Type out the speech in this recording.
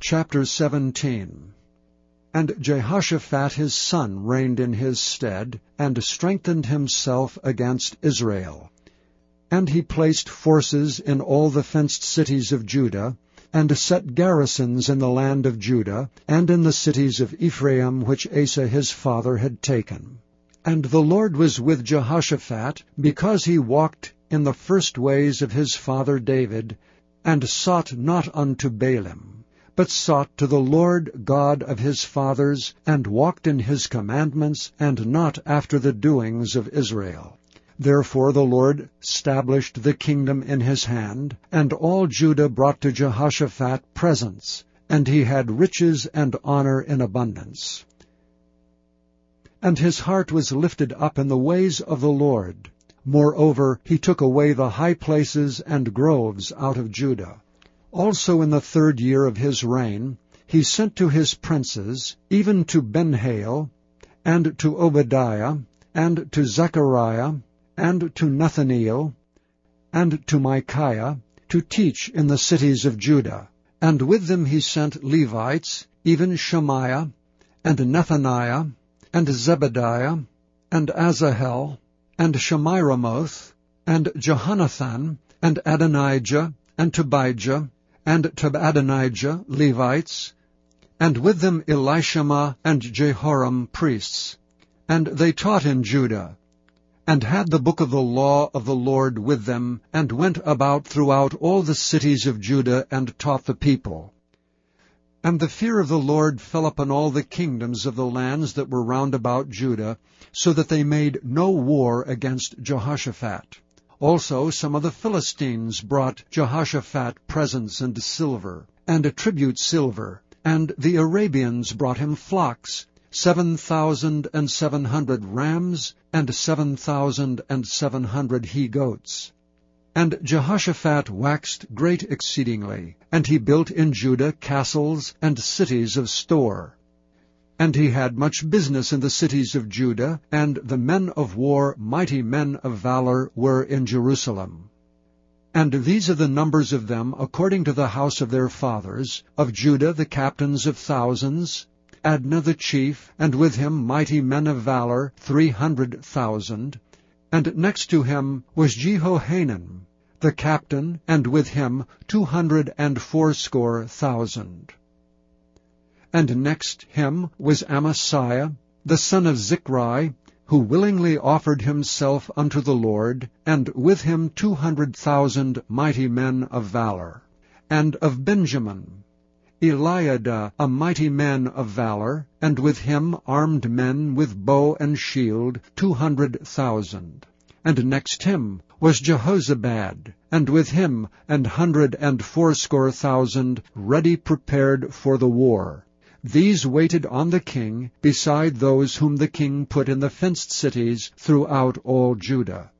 Chapter 17. And Jehoshaphat his son reigned in his stead, and strengthened himself against Israel. And he placed forces in all the fenced cities of Judah, and set garrisons in the land of Judah, and in the cities of Ephraim which Asa his father had taken. And the Lord was with Jehoshaphat, because he walked in the first ways of his father David, and sought not unto Baalim, but sought to the Lord God of his fathers, and walked in his commandments, and not after the doings of Israel. Therefore the Lord stablished the kingdom in his hand, and all Judah brought to Jehoshaphat presents, and he had riches and honor in abundance. And his heart was lifted up in the ways of the Lord. Moreover, he took away the high places and groves out of Judah. Also in the 3rd year of his reign, he sent to his princes, even to Benhail, and to Obadiah, and to Zechariah, and to Nathaniel, and to Micaiah, to teach in the cities of Judah. And with them he sent Levites, even Shemaiah, and Nethaniah, and Zebediah, and Asahel, and Shemiramoth, and Jehonathan, and Adonijah, and Tobijah, and Tobadonijah, Levites, and with them Elishama and Jehoram, priests. And they taught in Judah, and had the book of the law of the Lord with them, and went about throughout all the cities of Judah, and taught the people. And the fear of the Lord fell upon all the kingdoms of the lands that were round about Judah, so that they made no war against Jehoshaphat. Also some of the Philistines brought Jehoshaphat presents and silver, and tribute silver, and the Arabians brought him flocks, 7,700 rams, and 7,700 he-goats. And Jehoshaphat waxed great exceedingly, and he built in Judah castles and cities of store. And he had much business in the cities of Judah, and the men of war, mighty men of valor, were in Jerusalem. And these are the numbers of them according to the house of their fathers: of Judah the captains of thousands, Adnah the chief, and with him mighty men of valor 300,000. And next to him was Jehohanan the captain, and with him 280,000. And next him was Amasiah, the son of Zichri, who willingly offered himself unto the Lord, and with him 200,000 mighty men of valor. And of Benjamin, Eliada, a mighty man of valor, and with him armed men with bow and shield 200,000. And next him was Jehozabad, and with him 180,000 ready prepared for the war. These waited on the king, beside those whom the king put in the fenced cities throughout all Judah.